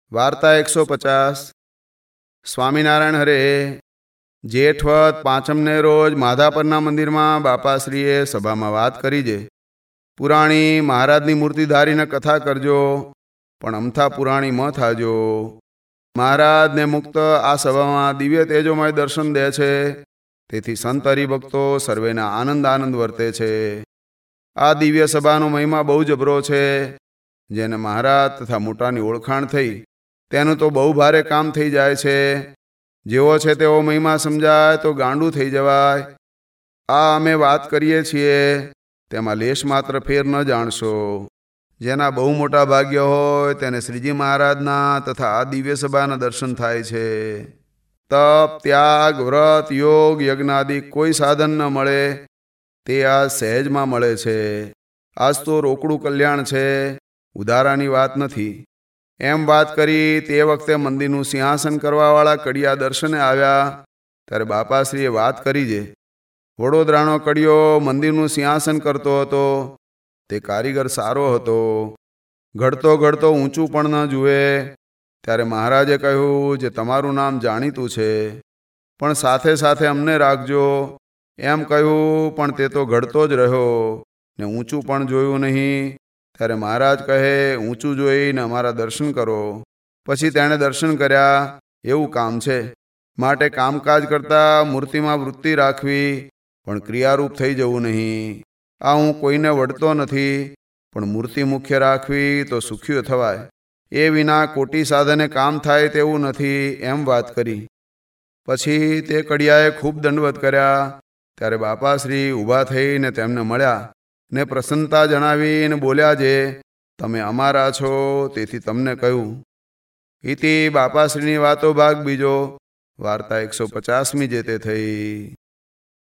વાર્તા 150. સ્વામિનારાયણ હરે. જેઠવત પાંચમને રોજ માધાપરના મંદિરમાં બાપાશ્રીએ સભામાં વાત કરી છે. પુરાણી મહારાજની મૂર્તિ ધારીને કથા કરજો, પણ અમથા પુરાણી મ થાજો. મહારાજને મુક્ત આ સભામાં દિવ્ય તેજોમય દર્શન દે છે. તેથી સંત હરિભક્તો સર્વેના આનંદ આનંદ વર્તે છે. આ દિવ્ય સભાનો મહિમા બહુ જબરો છે. જેને મહારાજ તથા મોટાની ઓળખાણ થઈ તેનું તો બહુ ભારે કામ થઈ જાય છે. જેવો છે તેવો મહિમા સમજાય તો ગાંડું થઈ જવાય. આ અમે વાત કરીએ છીએ તેમાં લેશ માત્ર ફેર ન જાણશો. જેના બહુ મોટા ભાગ્ય હોય તેને શ્રીજી મહારાજના તથા આ દિવ્ય સભાના દર્શન થાય છે. તપ, ત્યાગ, વ્રત, યોગ, યજ્ઞાદિક કોઈ સાધન ન મળે તે આ સહેજમાં મળે છે. આજ તો રોકડું કલ્યાણ છે, ઉધારાની વાત નથી. એમ વાત કરી તે વખતે મંદિરનું સિંહાસન કરવાવાળા કડિયા દર્શને આવ્યા. ત્યારે બાપાશ્રીએ વાત કરી છે. વડોદરાનો કડિયો મંદિરનું સિંહાસન કરતો હતો. તે કારીગર સારો હતો. ઘડતો ઘડતો ઊંચું પણ ન જુએ. ત્યારે મહારાજે કહ્યું, જે તમારું નામ જાણીતું છે, પણ સાથે સાથે અમને રાખજો. એમ કહ્યું, પણ તે તો ઘડતો જ રહ્યો ને ઊંચું પણ જોયું નહીં. ત્યારે મહારાજ કહે, ઊંચું જોઈને અમારા દર્શન કરો. પછી તેણે દર્શન કર્યા. એવું કામ છે. માટે કામકાજ કરતાં મૂર્તિમાં વૃત્તિ રાખવી, પણ ક્રિયારૂપ થઈ જવું નહીં. આ હું કોઈને વળતો નથી, પણ મૂર્તિ મુખ્ય રાખવી તો સુખ્યું થવાય. એ વિના કોટી સાધને કામ થાય તેવું નથી. એમ વાત કરી. પછી તે કડિયાએ ખૂબ દંડવત કર્યા. ત્યારે બાપાશ્રી ઊભા થઈને તેમને મળ્યા ને પ્રસન્નતા જણાવીને બોલ્યા છે, તમે અમારા છો તેથી તમને કહ્યું. ઇતિ બાપાશ્રીની વાતો ભાગ બીજો. વાર્તા 150મી જે તે થઈ.